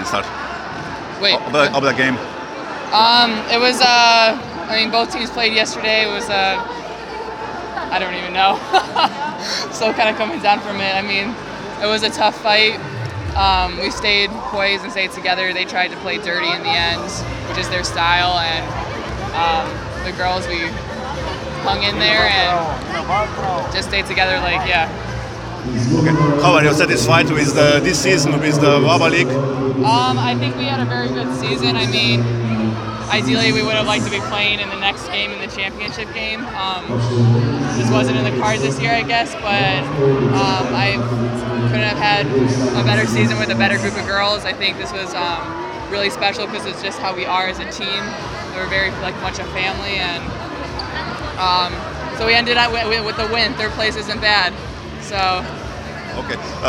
start Wait. of the game? It was. I mean, both teams played yesterday. It was. I don't even know. Still kind of coming down from it. I mean, it was a tough fight. We stayed poised and stayed together. They tried to play dirty in the end, which is their style, and the girls, we hung in there and just stayed together. Like, yeah. Okay. How are you satisfied with this season with the WABA League? I think we had a very good season. I mean, ideally we would have liked to be playing in the next game, in the championship game. This wasn't in the cards this year, I guess, but I couldn't have had a better season with a better group of girls. I think this was really special because it's just how we are as a team. We're very like a bunch of family, and so we ended up with the win. Third place isn't bad. So. Okay.